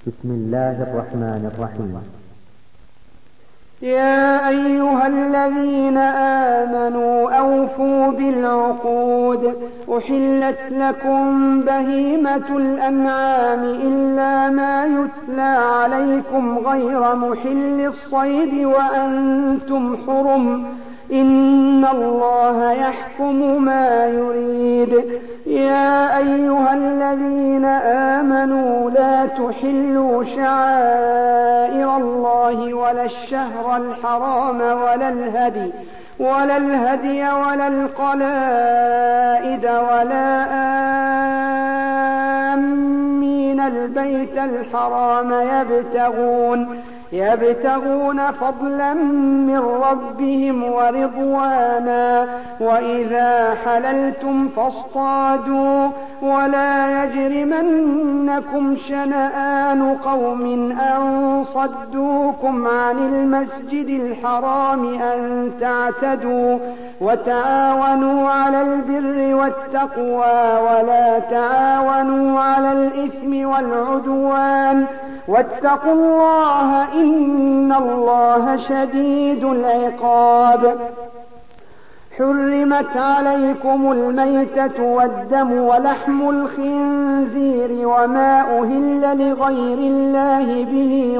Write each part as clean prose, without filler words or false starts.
بسم الله الرحمن الرحيم. يا أيها الذين آمنوا أوفوا بالعقود. أحلت لكم بهيمة الأنعام إلا ما يتلى عليكم غير محل الصيد وأنتم حرم، إن الله يحكم ما يريد. يا أيها الذين آمنوا لا تحلوا شعائر الله ولا الشهر الحرام ولا الهدي ولا القلائد ولا آمين البيت الحرام يبتغون فضلا من ربهم ورضوانا، وإذا حللتم فاصطادوا، ولا يجرمنكم شنآن قوم أن صدوكم عن المسجد الحرام أن تعتدوا، وتعاونوا على البر والتقوى ولا تعاونوا على الإثم والعدوان، واتقوا الله إن الله شديد العقاب. حرمت عليكم الميتة والدم ولحم الخنزير وما أهل لغير الله به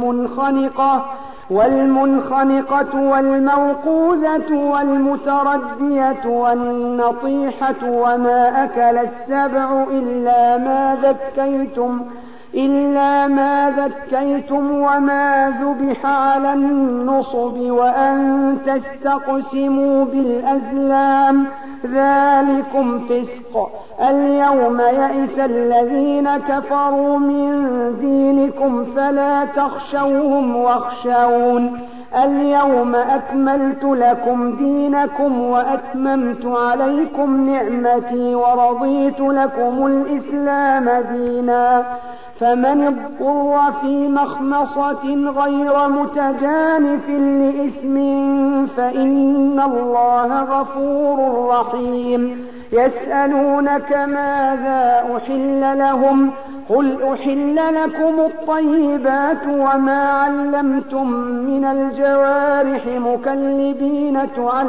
والمنخنقة والموقوذة والمتردية والنطيحة وما أكل السبع إلا ما ذكيتم وما ذبح على النصب وأن تستقسموا بالأزلام، ذلكم فسق. اليوم يئس الذين كفروا من دينكم فلا تخشوهم واخشون. اليوم أكملت لكم دينكم وأتممت عليكم نعمتي ورضيت لكم الإسلام دينا، فمن اضطر في مخمصة غير متجانف لإثم فإن الله غفور رحيم. يسألونك ماذا أحل لهم، قل أحل لكم الطيبات وما علمتم من الجوارح مكلبين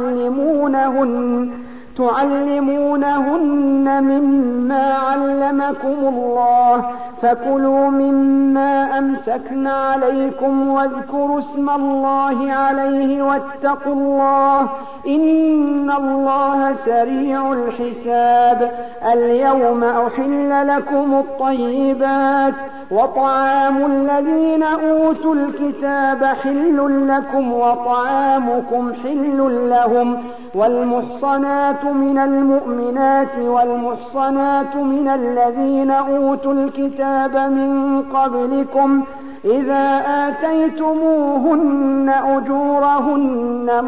تعلمونهن مما علمكم الله، فكلوا مما أمسكن عليكم واذكروا اسم الله عليه واتقوا الله إن الله سريع الحساب. اليوم أحل لكم الطيبات وطعام الذين أوتوا الكتاب حل لكم وطعامكم حل لهم، والمحصنات من المؤمنات والمحصنات من الذين أوتوا الكتاب من قبلكم إذا آتيتموهن أجورهن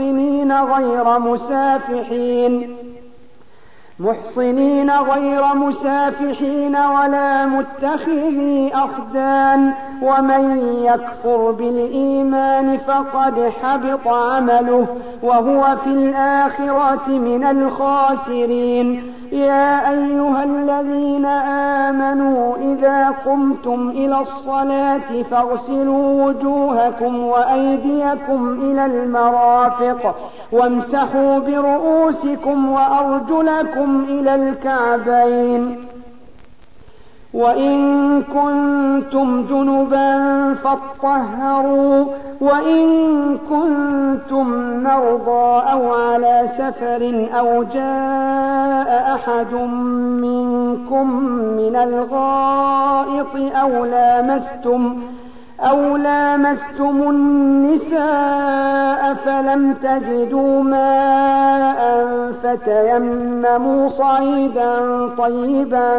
محصنين غير مسافحين ولا متخذي أخدان، ومن يكفر بالإيمان فقد حبط عمله وهو في الآخرة من الخاسرين. يا أيها الذين آمنوا إذا قمتم إلى الصلاة فاغسلوا وجوهكم وأيديكم إلى المرافق وامسحوا برؤوسكم وأرجلكم إلى الكعبين، وإن كنتم جنبا فاطهروا، وإن كنتم مرضى أو على سفر أو جاء أحد منكم من الغائط أو لامستم النساء فلم تجدوا ماء فتيمموا صعيدا طيبا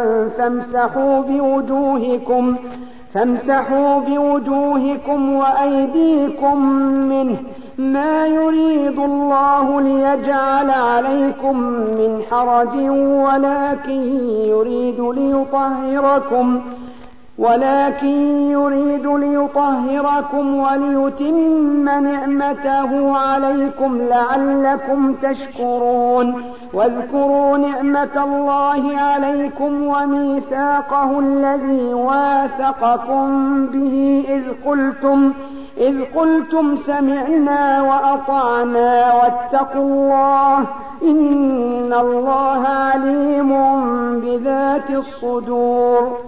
فامسحوا بوجوهكم وأيديكم منه، ما يريد الله ليجعل عليكم من حرج ولكن يريد ولكن يريد ليطهركم وليتم نعمته عليكم لعلكم تشكرون. واذكروا نعمة الله عليكم وميثاقه الذي واثقكم به إذ قلتم سمعنا وأطعنا واتقوا الله إن الله عليم بذات الصدور.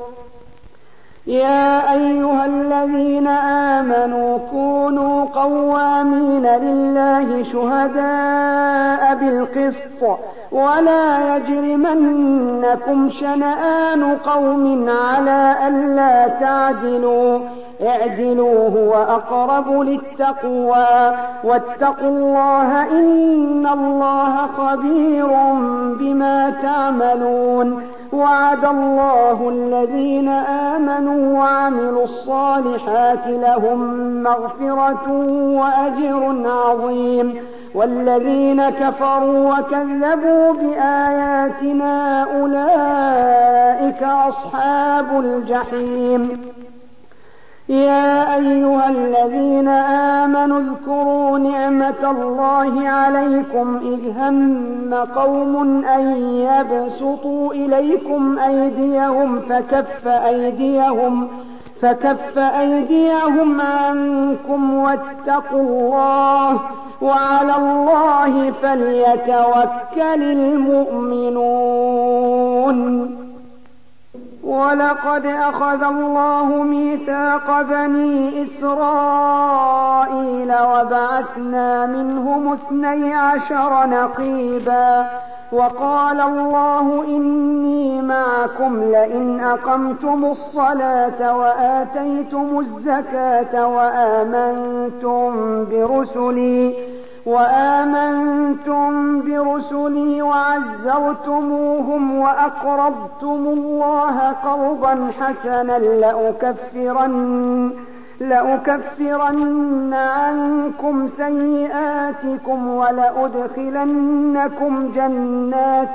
يا أيها الذين آمنوا كونوا قوامين لله شهداء بالقسط ولا يجرمنكم شنآن قوم على ألا تعدلوا اعدلوا هو أقرب للتقوى واتقوا الله إن الله خبير بما تعملون. وعد الله الذين آمنوا وعملوا الصالحات لهم مغفرة وأجر عظيم. والذين كفروا وكذبوا بآياتنا أولئك أصحاب الجحيم. يا أيها الذين آمنوا اذكروا نعمة الله عليكم إذ هم قوم أن يبسطوا إليكم أيديهم فكف أيديهم عنكم واتقوا الله وعلى الله فليتوكل المؤمنون. ولقد أخذ الله ميثاق بني إسرائيل وبعثنا منهم 12 نقيبا وقال الله إني معكم لئن أقمتم الصلاة وآتيتم الزكاة وآمنتم برسلي وعزرتموهم وأقرضتم الله قرضا حسنا لأكفرن عنكم سيئاتكم ولأدخلنكم جنات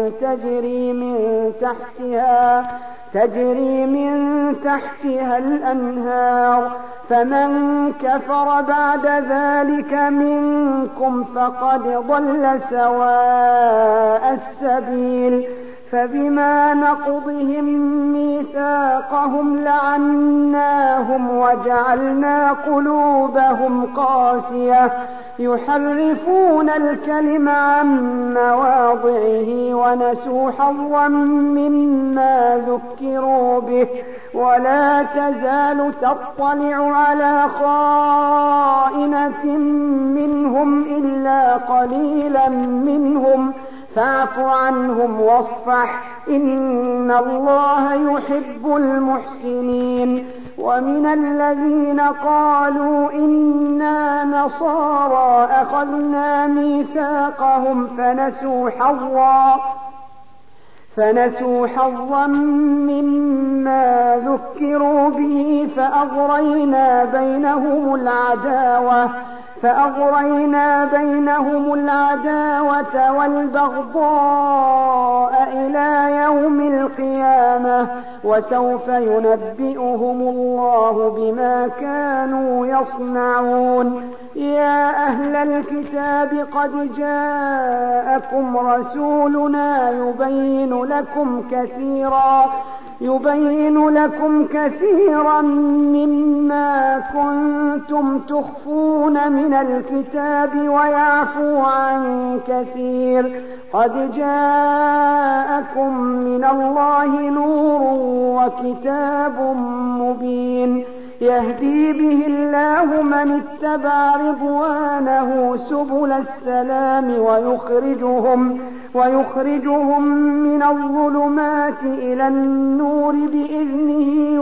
تجري من تحتها الأنهار فمن كفر بعد ذلك منكم فقد ضل سواء السبيل. فبما نقضهم ميثاقهم لعناهم وجعلنا قلوبهم قاسية يحرفون الكلم عن مواضعه ونسوا حظا مما ذكروا به ولا تزال تطلع على خائنة منهم إلا قليلا منهم فاعف عنهم واصفح إن الله يحب المحسنين. ومن الذين قالوا إنا نصارى أخذنا ميثاقهم فنسوا حظا مما ذكروا به فأغرينا بينهم العداوة والبغضاء إلى يوم القيامة وسوف ينبئهم الله بما كانوا يصنعون. يا أهل الكتاب قد جاءكم رسولنا يبين لكم كثيرا مما كنتم تخفون من الكتاب ويعفو عن كثير. قد جاءكم من الله نور وكتاب مبين يهدي به الله من اتبع رضوانه سبل السلام ويخرجهم من الظلمات إلى النور بإذنه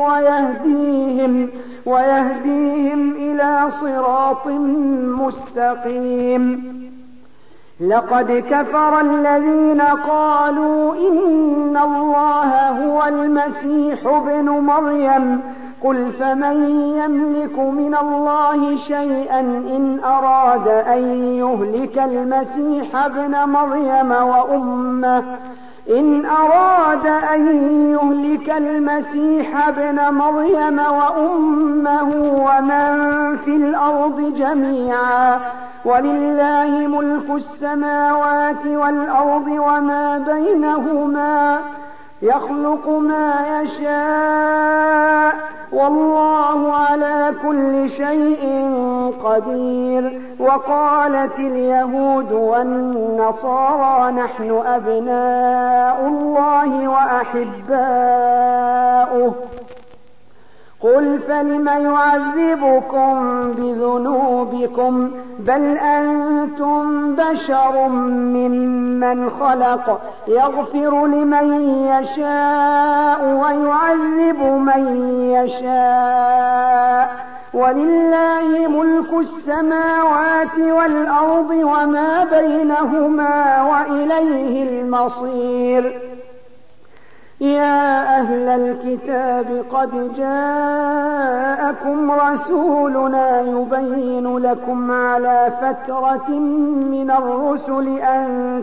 ويهديهم إلى صراط مستقيم. لقد كفر الذين قالوا إن الله هو المسيح ابن مريم قل فمن يملك من الله شيئا إن أراد أن يهلك المسيح ابن مريم إن أراد أن يهلك المسيح ابن مريم وأمه ومن في الأرض جميعا ولله ملك السماوات والأرض وما بينهما يخلق ما يشاء والله على كل شيء قدير. وقالت اليهود والنصارى نحن أبناء الله وأحباؤه قل فلم يعذبكم بذنوبكم بل أنتم بشر ممن خلق يغفر لمن يشاء ويعذب من يشاء ولله ملك السماوات والأرض وما بينهما وإليه المصير. يا أهل الكتاب قد جاءكم رسولنا يبين لكم على فترة من الرسل أن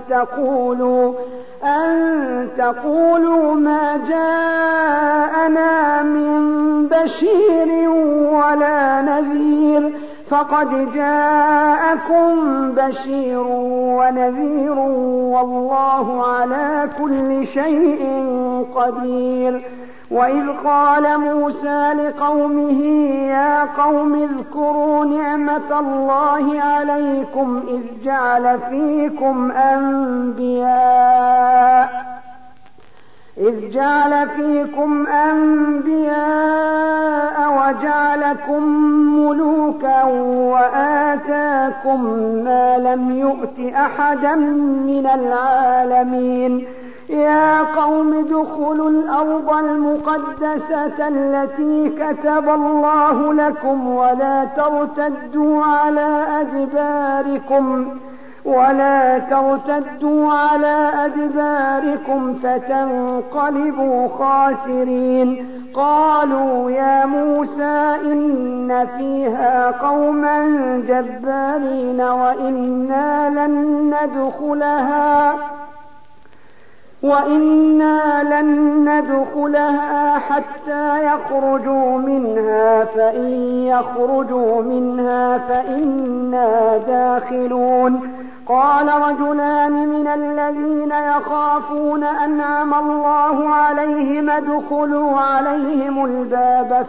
تقولوا ما جاءنا من بشير ولا نذير فقد جاءكم بشير ونذير والله على كل شيء قدير. وإذ قال موسى لقومه يا قوم اذكروا نعمة الله عليكم إذ جعل فيكم أنبياء وجعلكم ملوكا وآتاكم ما لم يؤت أحدا من العالمين. يا قوم ادخلوا الأرض المقدسة التي كتب الله لكم ولا ترتدوا على أدباركم فتنقلبوا خاسرين. قالوا يا موسى إن فيها قوما جبارين وإنا لن ندخلها حتى يخرجوا منها فإن يخرجوا منها فإنا داخلون. قال رجلان من الذين يخافون أنعم الله عليهم ادخلوا عليهم الباب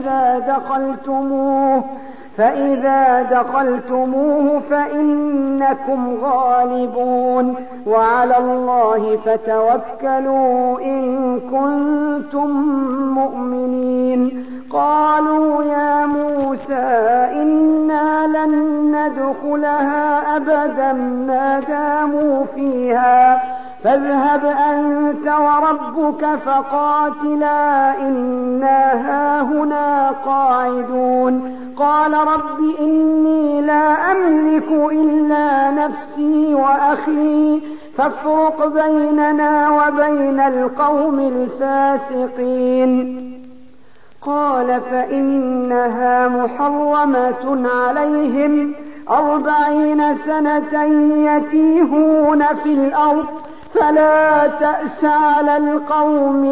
فإذا دخلتموه فإنكم غالبون وعلى الله فتوكلوا إن كنتم مؤمنين. قالوا يا موسى إنا لن ندخلها أبدا ما داموا فيها فاذهب أنت وربك فقاتلا إنا هاهنا قاعدون. قال رب إني لا أملك إلا نفسي وأخي فافرق بيننا وبين القوم الفاسقين. قال فإنها محرمة عليهم 40 سنة يتيهون في الأرض فلا تأس على القوم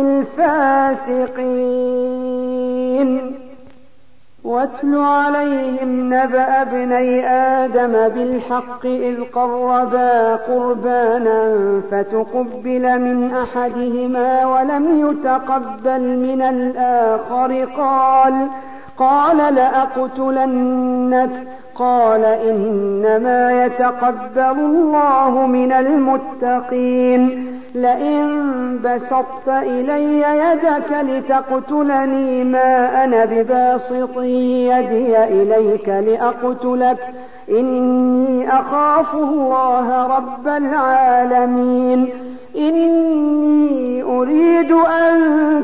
الفاسقين. واتل عليهم نبأ ابني آدم بالحق إذ قربا قربانا فتقبل من أحدهما ولم يتقبل من الآخر قال لأقتلنك. قال إنما يتقبل الله من المتقين. لئن بسطت إلي يدك لتقتلني ما أنا بباسط يدي إليك لأقتلك إني أخاف الله رب العالمين. إني أريد أن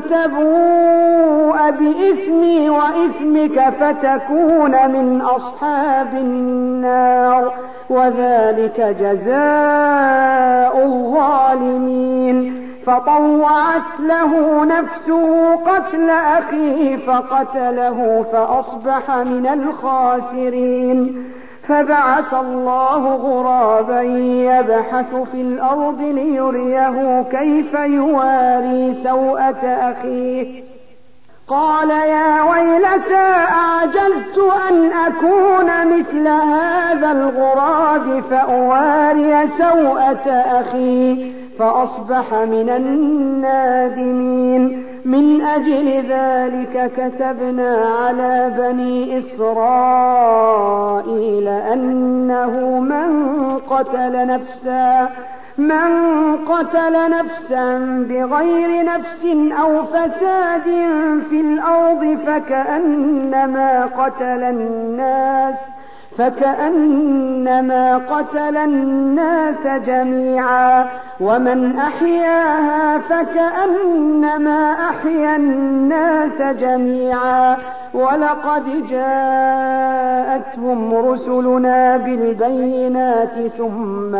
تبوء بإثمي وإثمك فتكون من أصحاب النار وذلك جزاء الظالمين. فطوعت له نفسه قتل أخيه فقتله فأصبح من الخاسرين. فبعث الله غرابا يبحث في الأرض ليريه كيف يواري سوءة أخيه قال يا ويلتى أعجزت أن أكون مثل هذا الغراب فأواري سوءة أخي فأصبح من النادمين. من أجل ذلك كتبنا على بني إسرائيل أنه من قتل نفسا بغير نفس أو فساد في الأرض فكأنما قتل الناس جميعا ومن أحياها فكأنما أحيا الناس جميعا ولقد جاءتهم رسلنا بالبينات ثم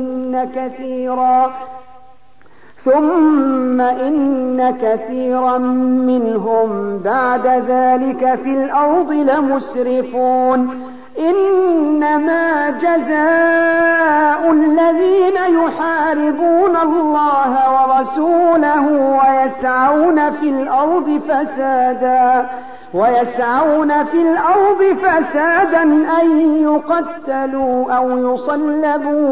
إن كثيرا منهم بعد ذلك في الأرض لمسرفون. إنما جزاء الذين يحاربون الله ورسوله ويسعون في الأرض فسادا أن يقتلوا أو يصلبوا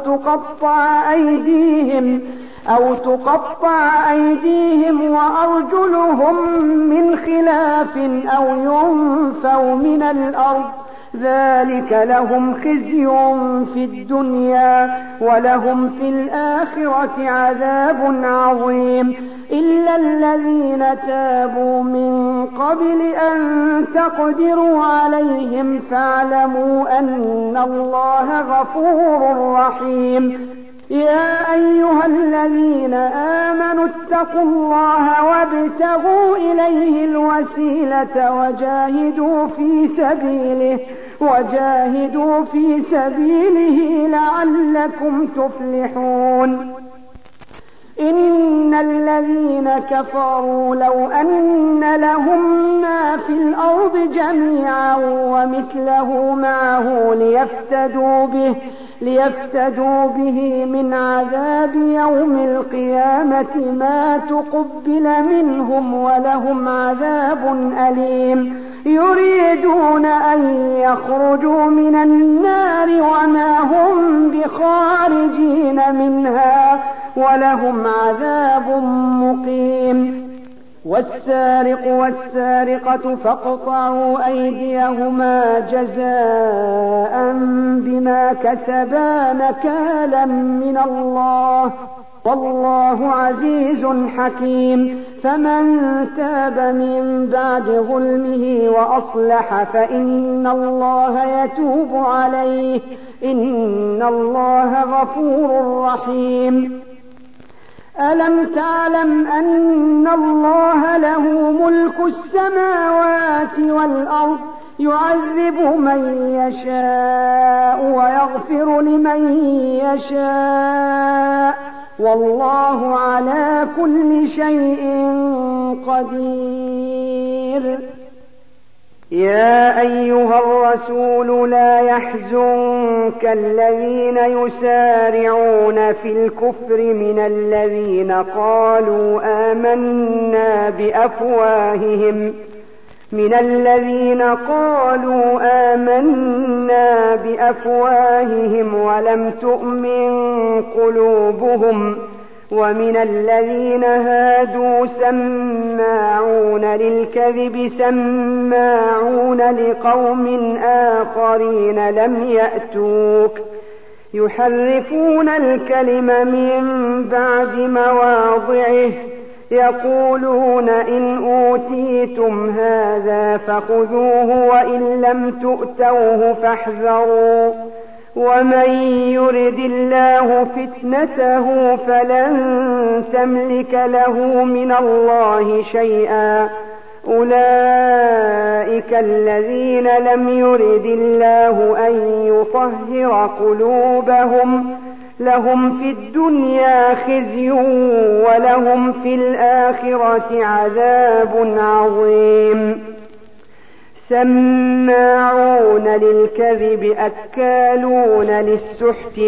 أو تقطع أيديهم وأرجلهم من خلاف أو ينفوا من الأرض ذلك لهم خزي في الدنيا ولهم في الآخرة عذاب عظيم. إلا الذين تابوا من قبل أن تقدروا عليهم فاعلموا أن الله غفور رحيم. يا أيها الذين آمنوا اتقوا الله وابتغوا إليه الوسيلة وجاهدوا في سبيله لعلكم تفلحون. إن الذين كفروا لو أن لهم ما في الأرض جميعا ومثله معه ليفتدوا به من عذاب يوم القيامة ما تقبل منهم ولهم عذاب أليم. يريدون أن يخرجوا من النار وما هم بخارجين منها ولهم عذاب مقيم. والسارق والسارقة فاقطعوا أيديهما جزاء بما كسبا نكالا من الله والله عزيز حكيم. فمن تاب من بعد ظلمه وأصلح فإن الله يتوب عليه إن الله غفور رحيم. ألم تعلم أن الله له ملك السماوات والأرض يعذب من يشاء ويغفر لمن يشاء والله على كل شيء قدير. يا أيها الرسول لا يحزنك الذين يسارعون في الكفر من الذين قالوا آمنا بأفواههم ولم تؤمن قلوبهم ومن الذين هادوا سماعون للكذب سماعون لقوم آخرين لم يأتوك يحرفون الكلم من بعد مواضعه يقولون إن أوتيتم هذا فخذوه وإن لم تؤتوه فاحذروا ومن يرد الله فتنته فلن تملك له من الله شيئا أولئك الذين لم يرد الله أن يطهر قلوبهم لهم في الدنيا خزي ولهم في الآخرة عذاب عظيم. سماعون للكذب أكالون للسحت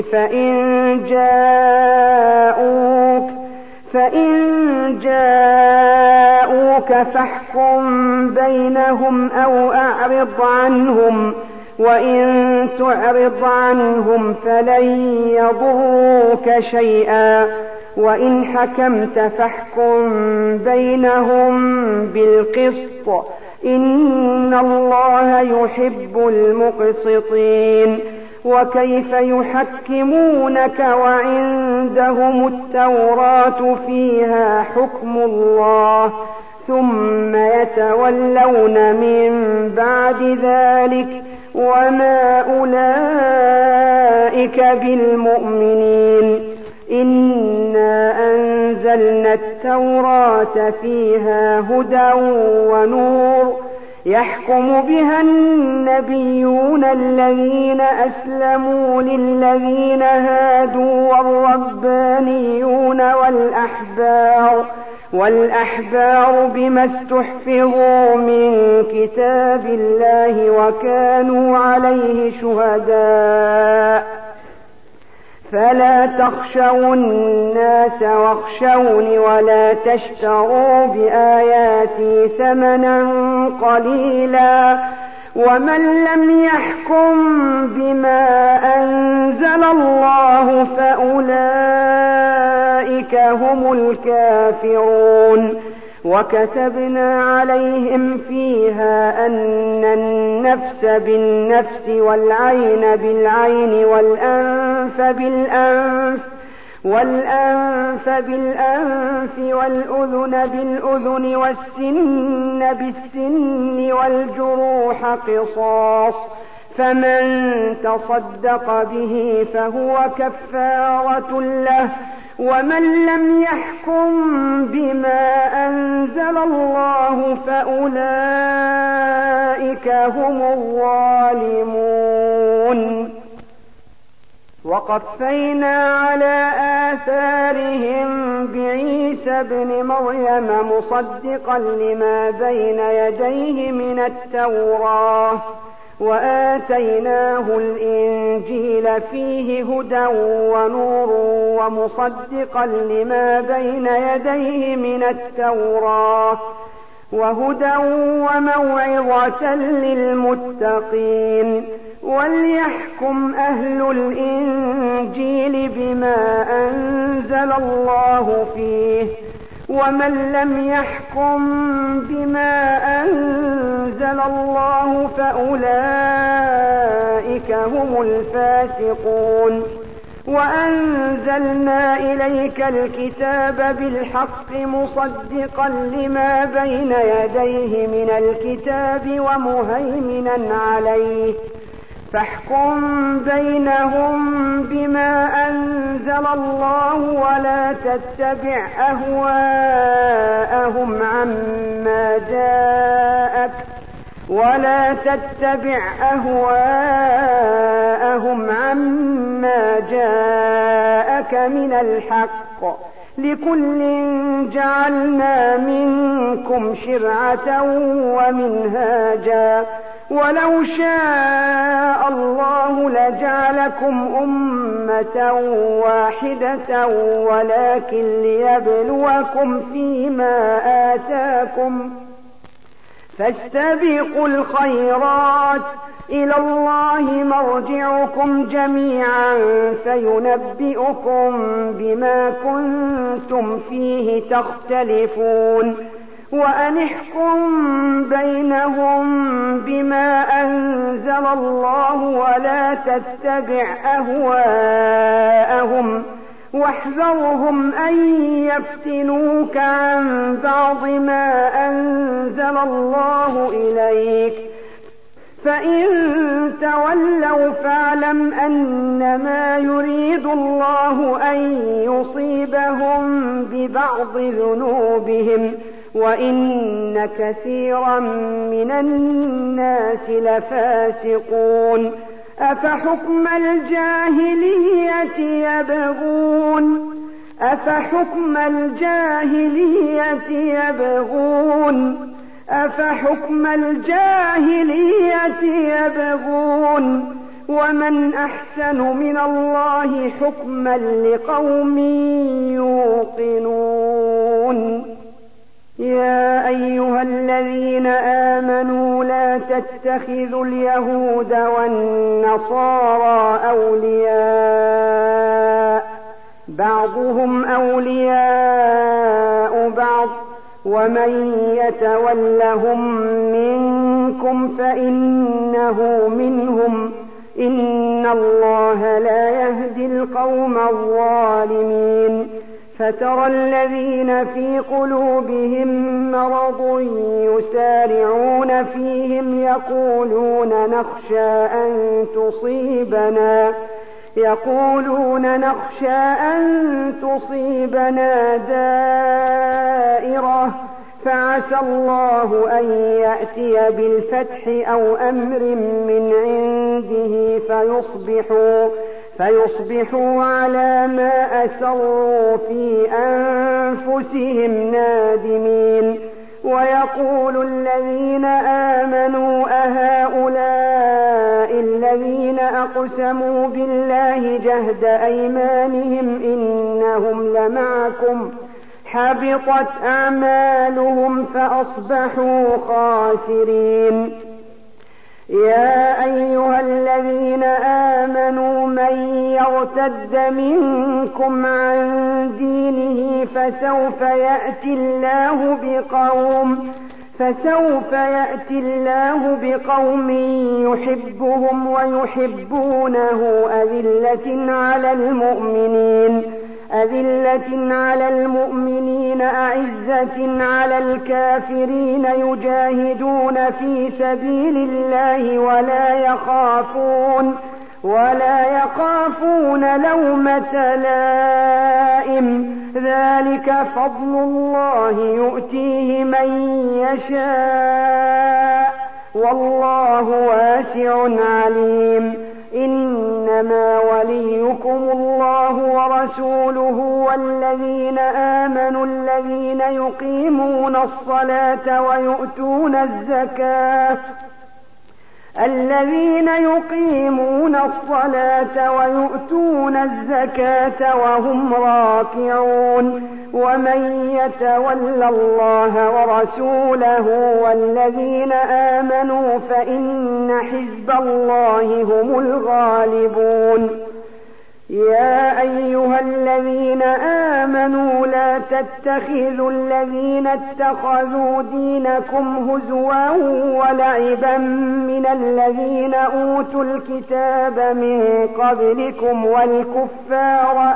فإن جاءوك فاحكم بينهم أو أعرض عنهم، وإن تعرض عنهم فلن يضروك شيئا، وإن حكمت فاحكم بينهم بالقسط، إن الله يحب المقسطين. وكيف يحكمونك وعندهم التوراة فيها حكم الله ثم يتولون من بعد ذلك وما أولئك بالمؤمنين. إنا أنزلنا التوراة فيها هدى ونور يحكم بها النبيون الذين أسلموا للذين هادوا والربانيون والأحبار بما استحفظوا من كتاب الله وكانوا عليه شهداء. فلا تخشوا الناس واخشوني ولا تشتروا بآياتي ثمنا قليلا، ومن لم يحكم بما أنزل الله فأولئك هم الكافرون. وكتبنا عليهم فيها أن النفس بالنفس والعين بالعين والأنف بالأنف والأذن بالأذن والسن بالسن والجروح قصاص، فمن تصدق به فهو كفارة له، ومن لم يحكم بما أنزل الله فأولئك هم الظالمون. وقفينا على آثارهم بعيسى ابن مريم مصدقا لما بين يديه من التوراة، وآتيناه الإنجيل فيه هدى ونور ومصدقا لما بين يديه من التوراة وهدى وموعظة للمتقين. وليحكم أهل الإنجيل بما أنزل الله فيه، ومن لم يحكم بما أنزل الله فأولئك هم الفاسقون. وأنزلنا إليك الكتاب بالحق مصدقا لما بين يديه من الكتاب ومهيمنا عليه، فاحكم بينهم بما أنزل الله ولا تتبع أهواءهم عما جاءك من الحق، لكل جعلنا منكم شرعة ومنهاجا، ولو شاء الله لجعلكم أمة واحدة ولكن ليبلوكم فيما آتاكم، فاستبقوا الخيرات، إلى الله مرجعكم جميعا فينبئكم بما كنتم فيه تختلفون. وأن احكم بينهم بما أنزل الله ولا تتبع أهواءهم، واحذرهم أن يفتنوك عن بعض ما أنزل الله إليك، فإن تولوا فاعلم أنما يريد الله أن يصيبهم ببعض ذنوبهم، وإن كثيرا من الناس لفاسقون. أفحكم الجاهلية يبغون أفحكم الجاهلية يبغون ومن أحسن من الله حكما لقوم يوقنون. يا أيها الذين آمنوا لا تتخذوا اليهود والنصارى أولياء بعضهم أولياء بعض ومن يتولهم منكم فإنه منهم إن الله لا يهدي القوم الظالمين. فترى الذين في قلوبهم مرض يسارعون فيهم يقولون نخشى أن تصيبنا دائرة فعسى الله أن يأتي بالفتح أو أمر من عنده فيصبحوا على ما أسروا في أنفسهم نادمين. ويقول الذين آمنوا أهؤلاء الذين أقسموا بالله جهد أيمانهم إنهم لمعكم حبطت أعمالهم فأصبحوا خاسرين. يا أيها الذين آمنوا من يرتد منكم عن دينه فسوف يأتي الله بقوم يحبهم ويحبونه أذلة على المؤمنين أعزة على الكافرين يجاهدون في سبيل الله ولا يخافون لومة لائم. ذلك فضل الله يؤتيه من يشاء والله واسع عليم. إنما وليكم الله ورسوله والذين آمنوا الذين يقيمون الصلاة ويؤتون الزكاة وهم راكعون. ومن يتول الله ورسوله والذين آمنوا فإن حزب الله هم الغالبون. يا أيها الذين آمنوا لا تتخذوا الذين اتخذوا دينكم هزوا ولعبا من الذين أوتوا الكتاب من قبلكم والكفار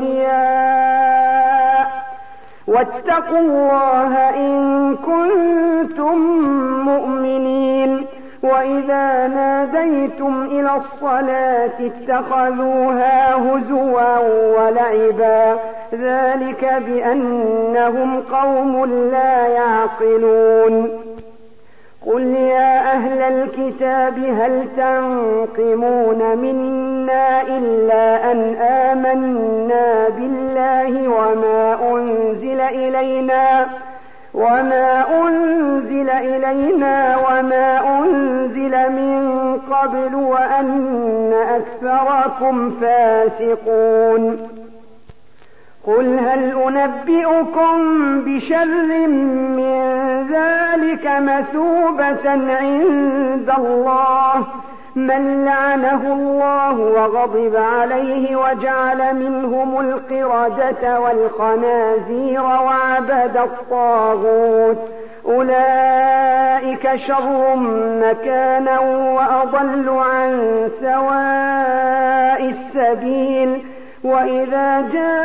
أولياء واتقوا الله إن كنتم مؤمنين. وإذا ناديتم إلى الصلاة اتخذوها هزوا ولعبا ذلك بأنهم قوم لا يعقلون. قل يا أهل الكتاب هل تنقمون منا إلا أن آمنا بالله وما أنزل إلينا وما أنزل من قبل وأن أكثركم فاسقون. قل هل أنبئكم بشر من ذلك مثوبة عند الله من لعنه الله وغضب عليه وجعل منهم القردة والخنازير وعبد الطاغوت أولئك شر مكانا وأضل عن سواء السبيل. وإذا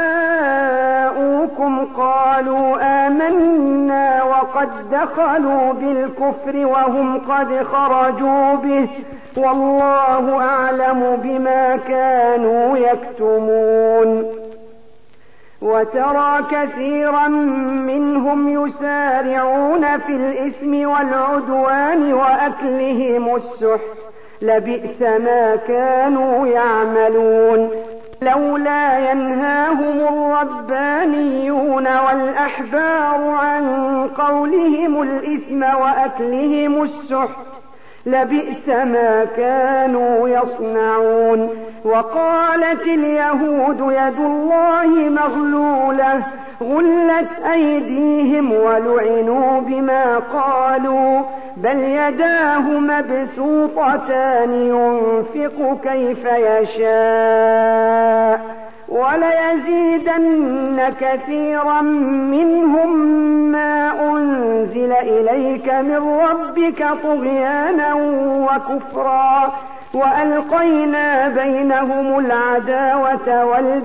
جاءوكم قالوا آمنا وقد دخلوا بالكفر وهم قد خرجوا به والله أعلم بما كانوا يكتمون. وترى كثيرا منهم يسارعون في الإثم والعدوان وأكلهم السحت لبئس ما كانوا يعملون. لولا ينهاهم الربانيون والأحبار عن قولهم الإثم وأكلهم السحت لبئس ما كانوا يصنعون. وقالت اليهود يد الله مغلولة غلت أيديهم ولعنوا بما قالوا بل يداه مبسوطتان ينفق كيف يشاء وليزيدن كثيرا منهم ما أنزل إليك من ربك طغيانا وكفرا وألقينا بينهم العداوة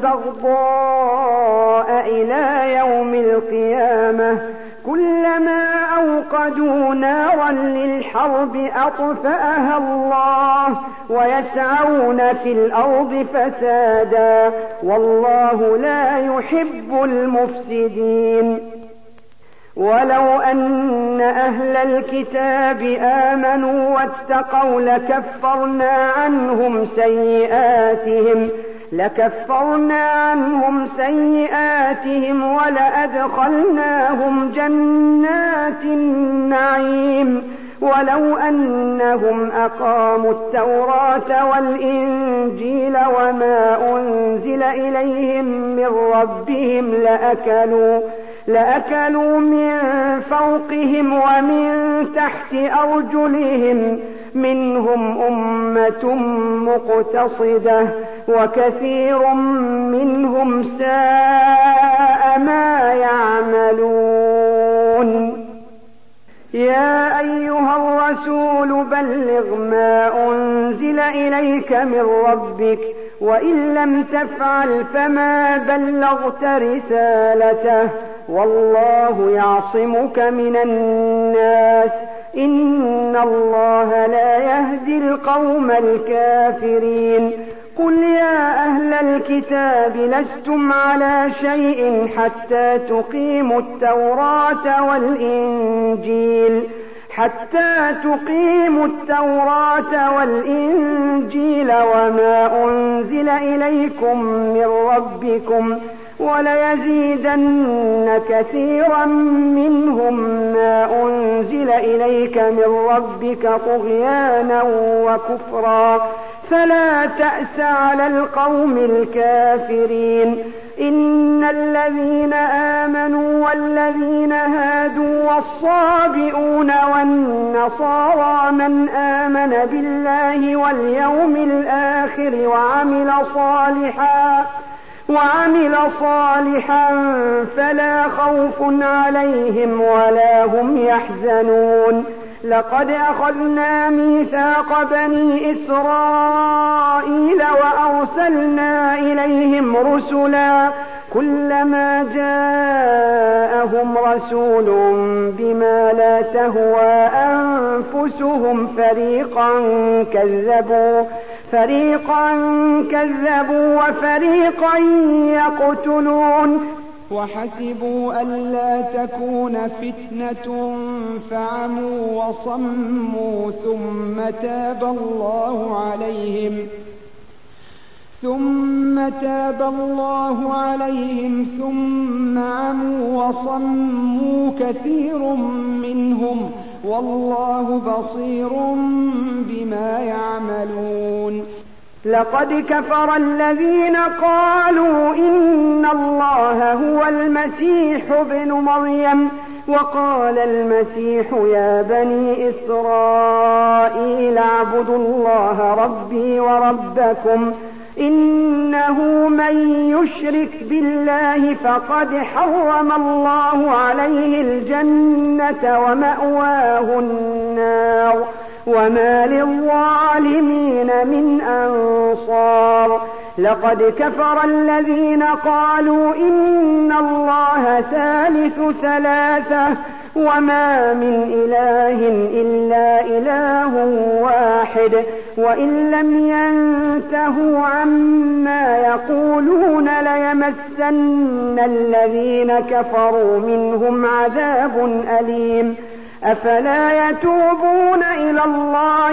والبغضاء إلى يوم القيامة كلما أوقدوا نارا للحرب أطفأها الله ويسعون في الأرض فسادا والله لا يحب المفسدين. ولو أن أهل الكتاب آمنوا واتقوا لكفرنا عنهم سيئاتهم ولأدخلناهم جنات النعيم. ولو أنهم أقاموا التوراة والإنجيل وما أنزل إليهم من ربهم لأكلوا من فوقهم ومن تحت أرجلهم منهم أمة مقتصدة وكثير منهم ساء ما يعملون. يا أيها الرسول بلغ ما أنزل إليك من ربك وإن لم تفعل فما بلغت رسالته والله يعصمك من الناس إن الله لا يهدي القوم الكافرين. قل يا أهل الكتاب لستم على شيء حتى تقيموا التوراة والإنجيل وما أنزل إليكم من ربكم وليزيدن كثيرا منهم ما أنزل إليك من ربك طغيانا وكفرا فلا تأس على القوم الكافرين. إن الذين آمنوا والذين هادوا والصابئون والنصارى من آمن بالله واليوم الآخر وعمل صالحا فلا خوف عليهم ولا هم يحزنون. لقد أخذنا ميثاق بني إسرائيل وأرسلنا إليهم رسلا كلما جاءهم رسول بما لا تهوى أنفسهم فريقا كذبوا وفريقا يقتلون. وحسبوا ألا تكون فتنة فعموا وصموا ثم تاب الله عليهم ثم عموا وصموا كثير منهم والله بصير بما يعملون. لقد كفر الذين قالوا إن الله هو المسيح ابن مريم وقال المسيح يا بني إسرائيل اعبدوا الله ربي وربكم إنه من يشرك بالله فقد حرم الله عليه الجنة ومأواه النار وما للظالمين من أنصار. لقد كفر الذين قالوا إن الله ثالث ثلاثة وما من إله إلا إله واحد وإن لم ينتهوا عما يقولون ليمسن الذين كفروا منهم عذاب أليم. أفلا يتوبون إلى الله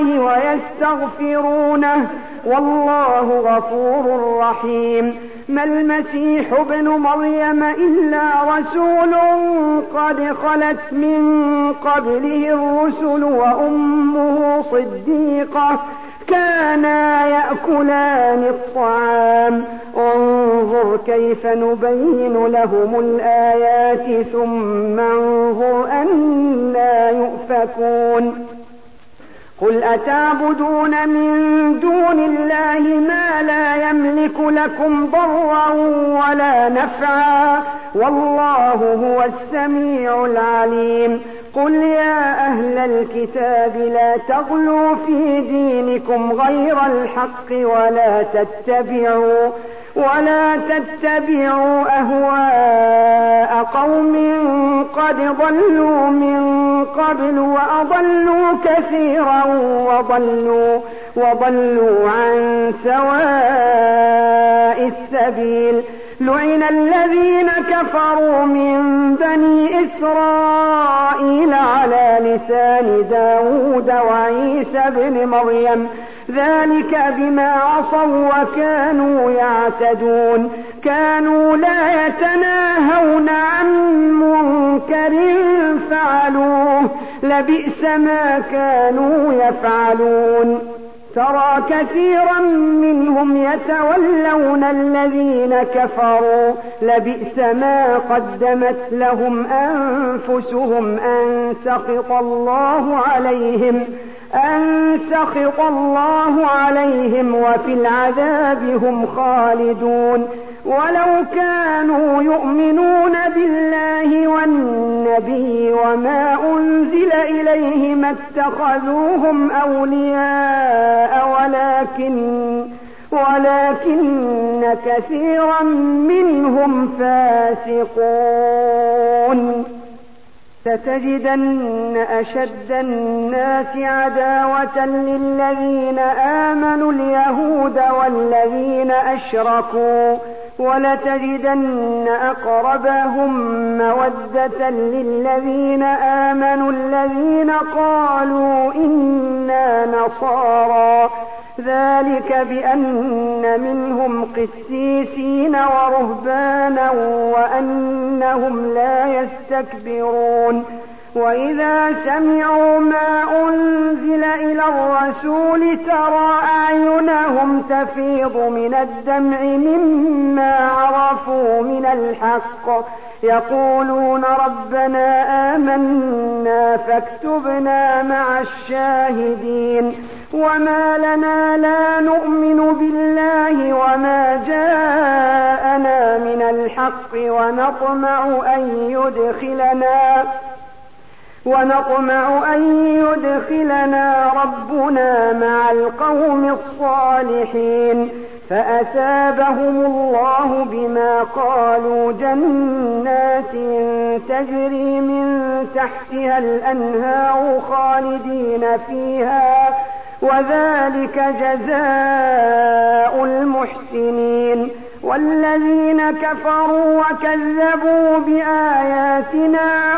ويستغفرونه والله غفور رحيم. ما المسيح ابن مريم إلا رسول قد خلت من قبله الرسل وأمه صديقة كانا يأكلان الطعام انظر كيف نبين لهم الآيات ثم انظر أنى يؤفكون. قل أتعبدون من دون الله ما لا يملك لكم ضرا ولا نفعا والله هو السميع العليم. قل يا أهل الكتاب لا تغلوا في دينكم غير الحق ولا تتبعوا أهواء قوم قد ضلوا من قبل وأضلوا كثيرا وضلوا عن سواء السبيل. لعن الذين كفروا من بني إسرائيل على لسان داود وعيسى بن مريم ذلك بما عصوا وكانوا يعتدون. كانوا لا يتناهون عن منكر فعلوه لبئس ما كانوا يفعلون. ترى كثيرا منهم يتولون الذين كفروا لبئس ما قدمت لهم أنفسهم أن سخط الله عليهم وفي العذاب هم خالدون. ولو كانوا يؤمنون بالله والنبي وما أنزل إليه ما اتخذوهم أولياء ولكن كثيرا منهم فاسقون. ستجدن أشد الناس عداوة للذين آمنوا اليهود والذين أشركوا ولتجدن أقربهم مودة للذين آمنوا الذين قالوا إنا نصارى ذلك بأن منهم قسيسين ورهبانا وأنهم لا يستكبرون. وإذا سمعوا ما أنزل إلى الرسول ترى أعينهم تفيض من الدمع مما عرفوا من الحق يقولون ربنا آمنا فاكتبنا مع الشاهدين. وما لنا لا نؤمن بالله وما جاءنا من الحق ونطمع أن يدخلنا ربنا مع القوم الصالحين. فأثابهم الله بما قالوا جنات تجري من تحتها الأنهار خالدين فيها وذلك جزاء المحسنين. والذين كفروا وكذبوا بآياتنا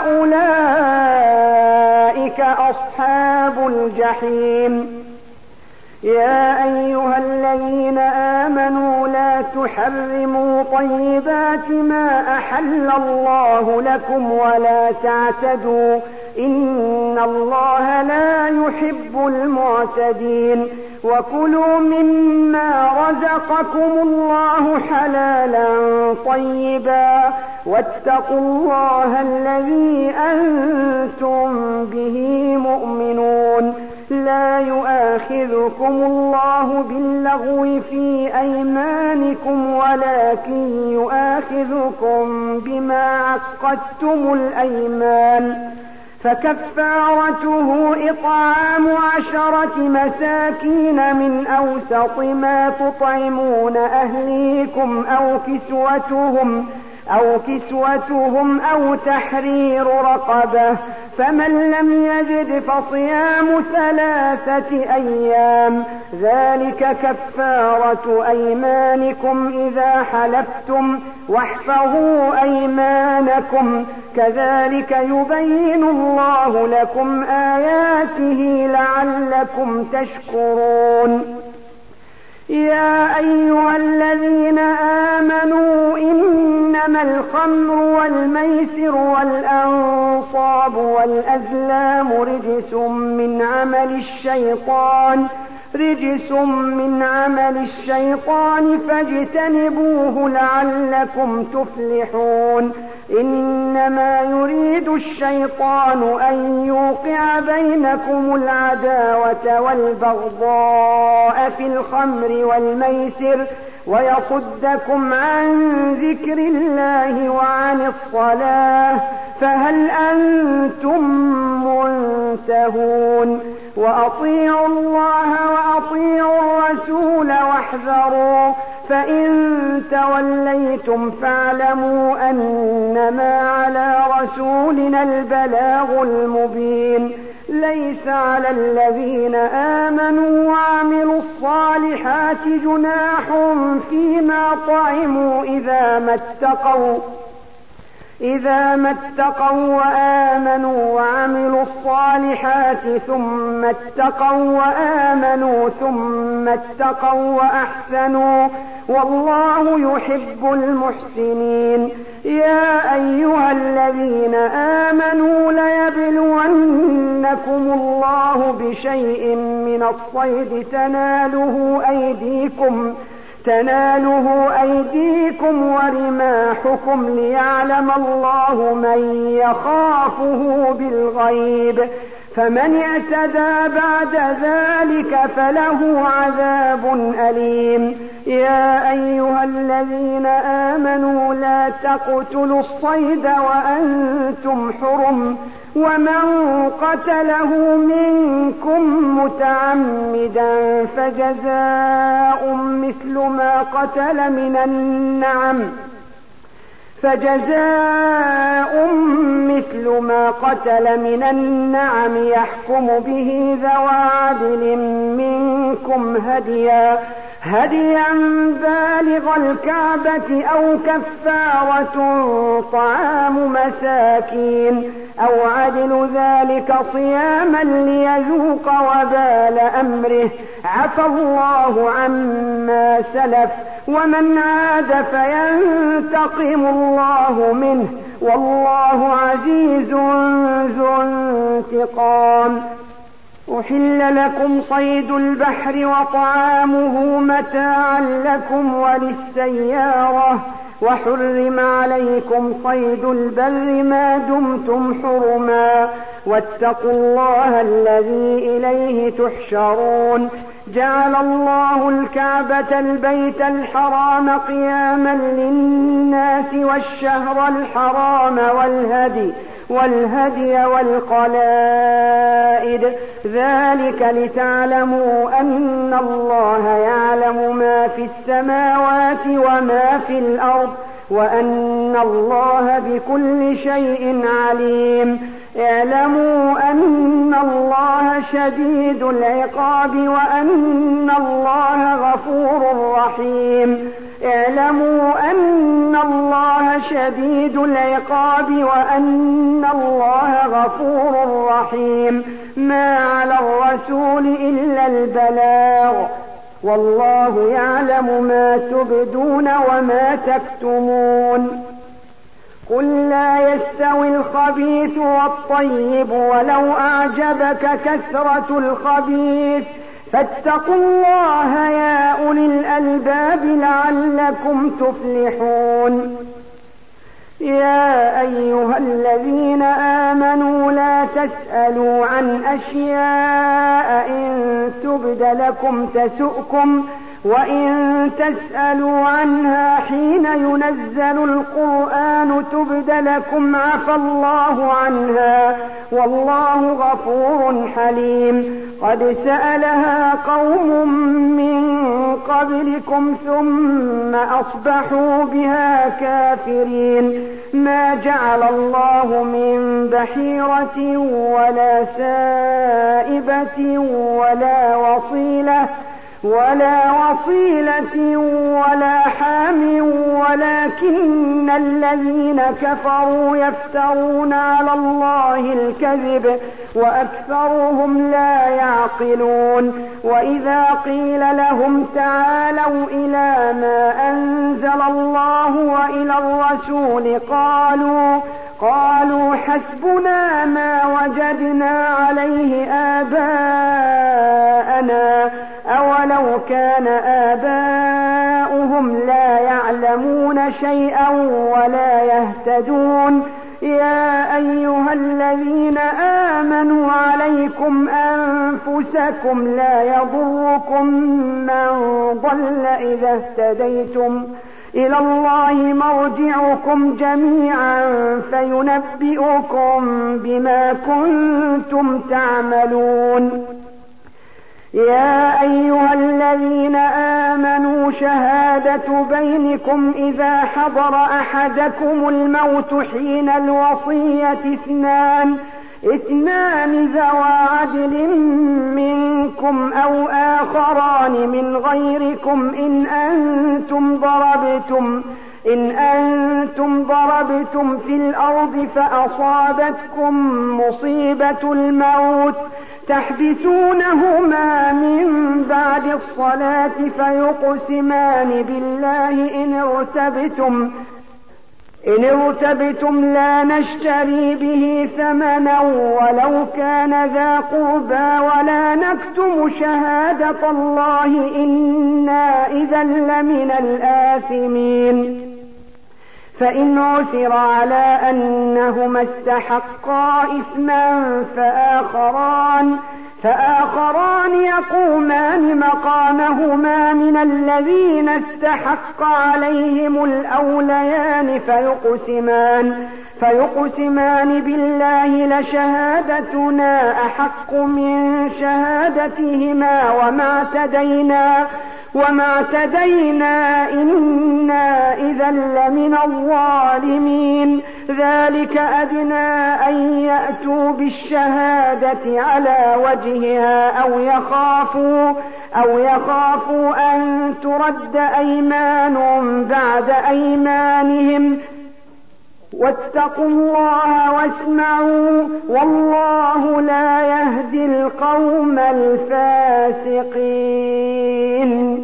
أولئك أصحاب الجحيم. يا أيها الذين آمنوا لا تحرموا طيبات ما أحل الله لكم ولا تعتدوا إن الله لا يحب المعتدين. وكلوا مما رزقكم الله حلالا طيبا واتقوا الله الذي أنتم به مؤمنون. لا يؤاخذكم الله باللغو في أيمانكم ولكن يؤاخذكم بما عقدتم الأيمان فكفارته إطعام 10 مساكين من أوسط ما تطعمون أهليكم أو كسوتهم أو تحرير رقبة فمن لم يجد فصيام 3 أيام ذلك كفارة أيمانكم إذا حلفتم واحفظوا أيمانكم كذلك يبين الله لكم آياته لعلكم تشكرون. يا أيها الذين آمنوا إنما الخمر والميسر والأنصاب والأزلام رجس من عمل الشيطان فاجتنبوه لعلكم تفلحون. إنما يريد الشيطان أن يوقع بينكم العداوة والبغضاء في الخمر والميسر ويصدكم عن ذكر الله وعن الصلاة فهل أنتم منتهون. وأطيعوا الله وأطيعوا الرسول واحذروا فإن توليتم فاعلموا أنما على رسولنا البلاغ المبين. ليس على الذين آمنوا وعملوا الصالحات جناح فيما طعموا إذا ما اتقوا وآمنوا وعملوا الصالحات ثم اتقوا وآمنوا ثم اتقوا وأحسنوا والله يحب المحسنين. يا أيها الذين آمنوا ليبلونكم الله بشيء من الصيد تناله أيديكم ورماحكم ليعلم الله من يخافه بالغيب فمن اعتدى بعد ذلك فله عذاب أليم. يا أيها الذين آمنوا لا تقتلوا الصيد وأنتم حرم ومن قتله منكم متعمدا فجزاء مثل ما قتل من النعم يحكم به ذوى عدل منكم هديا بالغ الكعبة أو كفارة طعام مساكين أو عدل ذلك صياما ليذوق وبال أمره عفى الله عما سلف ومن عاد فينتقم الله منه والله عزيز ذو انتقام. أحل لكم صيد البحر وطعامه متاعا لكم وللسيارة وحرم عليكم صيد البر ما دمتم حرما واتقوا الله الذي إليه تحشرون. جعل الله الكعبة البيت الحرام قياما للناس والشهر الحرام والهدي والقلائد ذلك لتعلموا أن الله يعلم ما في السماوات وما في الأرض وأن الله بكل شيء عليم. اعلموا أن الله شديد العقاب وأن الله غفور رحيم. اعلموا أن الله شديد العقاب وأن الله غفور رحيم. ما على الرسول إلا البلاغ والله يعلم ما تبدون وما تكتمون. قل لا يستوي الخبيث والطيب ولو أعجبك كثرة الخبيث فاتقوا الله يا أولي الألباب لعلكم تفلحون. يا أيها الذين آمنوا لا تسألوا عن أشياء إن تبد لكم تسؤكم وإن تسألوا عنها حين ينزل القرآن تبد لكم عفى الله عنها والله غفور حليم. قد سألها قوم من قبلكم ثم أصبحوا بها كافرين. ما جعل الله من بحيرة ولا سائبة ولا وصيلة ولا حام ولكن الذين كفروا يفترون على الله الكذب وأكثرهم لا يعقلون. وإذا قيل لهم تعالوا إلى ما أنزل الله وإلى الرسول قالوا حسبنا ما وجدنا عليه آباءنا أولو كان آباؤهم لا يعلمون شيئا ولا يهتدون. يا أيها الذين آمنوا عليكم أنفسكم لا يضركم من ضل إذا اهتديتم إلى الله مرجعكم جميعا فينبئكم بما كنتم تعملون. يا أيها الذين آمنوا شهادة بينكم إذا حضر أحدكم الموت حين الوصية اثنان ذوى عدل منكم أو آخران من غيركم إن أنتم ضربتم في الأرض فأصابتكم مصيبة الموت تحبسونهما من بعد الصلاة فيقسمان بالله إن ارتبتم لا نشتري به ثمنا ولو كان ذا قربى ولا نكتم شهادة الله إنا إذا لمن الآثمين. فإن عثر على أنهما استحقا إثما فآخران يقومان مقامهما من الذين استحق عليهم الأوليان فيقسمان بالله لشهادتنا أحق من شهادتهما وما اعتدينا إنا إذا لمن الظالمين. ذلك أدنى أن يأتوا بالشهادة على وجهها أو يخافوا أن ترد أيمان بعد أيمانهم واتقوا الله واسمعوا والله لا يهدي القوم الفاسقين.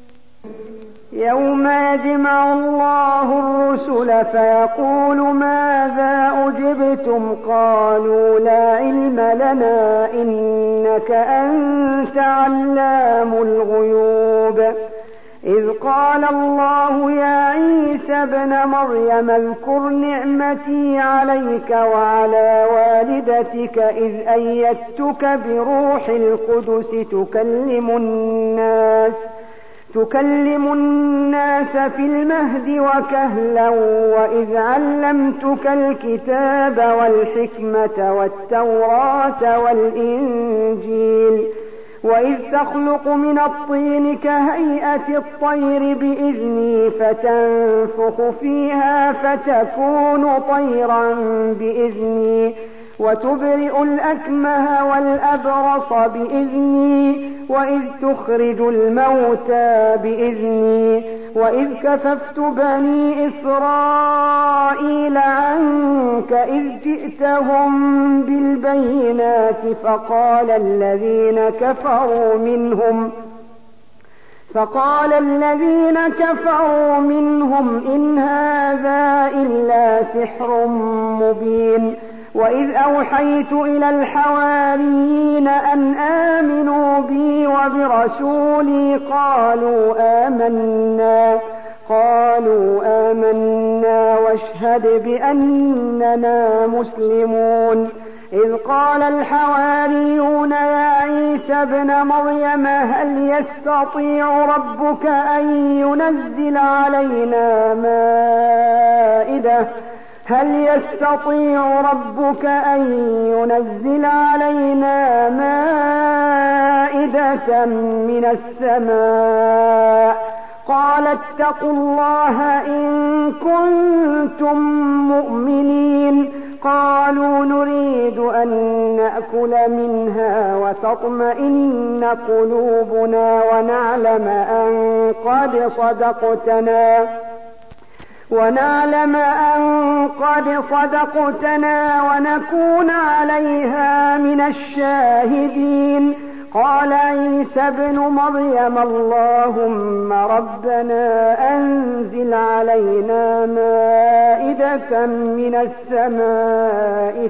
يوم يجمع الله الرسل فيقول ماذا أجبتم قالوا لا علم لنا إنك أنت علام الغيوب. إذ قال الله يا عيسى ابن مريم اذكر نعمتي عليك وعلى والدتك إذ أيدتك بروح القدس تكلم الناس في المهد وكهلا وإذ علمتك الكتاب والحكمة والتوراة والإنجيل وإذ تخلق من الطين كهيئة الطير بإذني فتنفخ فيها فتكون طيرا بإذني وتبرئ الأكمه والأبرص بإذني وإذ تخرج الموتى بإذني وإذ كففت بني إسرائيل عنك إذ جئتهم بالبينات فقال الذين كفروا منهم إن هذا إلا سحر مبين. وإذ أوحيت إلى الحواريين أن آمنوا بي وبرسولي قالوا آمنا واشهد بأننا مسلمون. إذ قال الحواريون يا عيسى ابن مريم هل يستطيع ربك أن ينزل علينا مائدة من السماء قال اتقوا الله إن كنتم مؤمنين. قالوا نريد أن نأكل منها وتطمئن قلوبنا ونعلم أن قد صدقتنا ونكون عليها من الشاهدين. قال عيسى ابن مريم اللهم ربنا أنزل علينا مائدة من السماء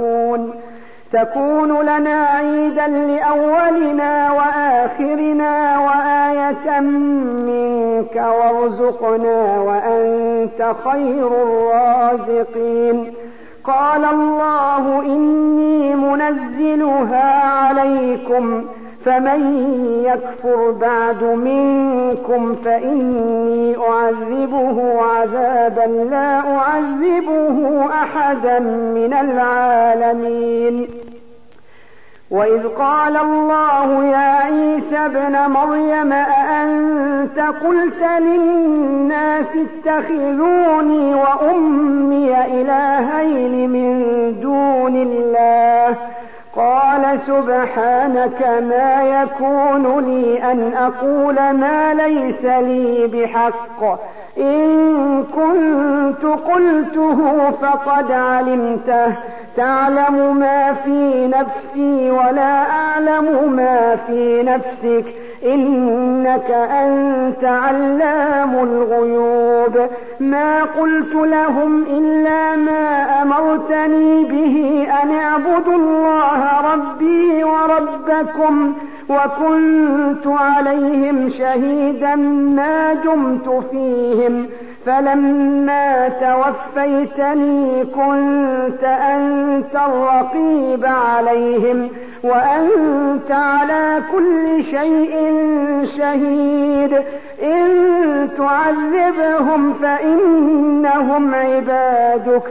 تكون لنا عيدا لأولنا وآخرنا وآية منك وارزقنا وأنت خير الرازقين. قال الله إني منزلها عليكم فمن يكفر بعد منكم فإني أعذبه عذابا لا أعذبه أحدا من العالمين. وإذ قال الله يا عيسى ابن مريم أأنت قلت للناس اتخذوني وأمي إلهين من دون الله؟ قال سبحانك ما يكون لي أن أقول ما ليس لي بحق إن كنت قلته فقد علمته تعلم ما في نفسي ولا أعلم ما في نفسك إنك أنت علام الغيوب. ما قلت لهم إلا ما أمرتني به أن اعبدوا الله ربي وربكم وكنت عليهم شهيدا ما دمت فيهم فلما توفيتني كنت أنت الرقيب عليهم وأنت على كل شيء شهيد. إن تعذبهم فإنهم عبادك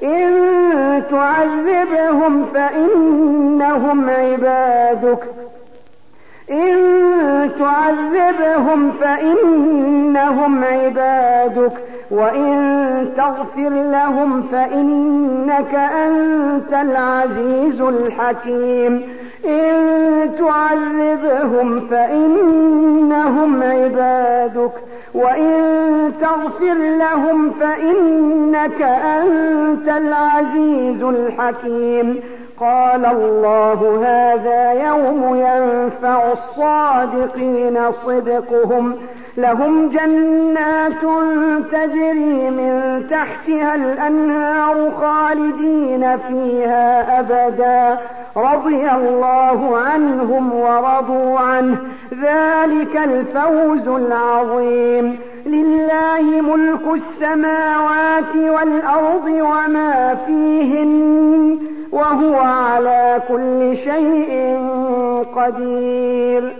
وإن تغفر لهم فإنك أنت العزيز الحكيم. إن تعذبهم فإنهم عبادك وإن تغفر لهم فإنك أنت العزيز الحكيم. قال الله هذا يوم ينفع الصادقين صدقهم لهم جنات تجري من تحتها الأنهار خالدين فيها أبدا رضي الله عنهم ورضوا عنه ذلك الفوز العظيم. لله ملك السماوات والأرض وما فيهن وهو على كل شيء قدير.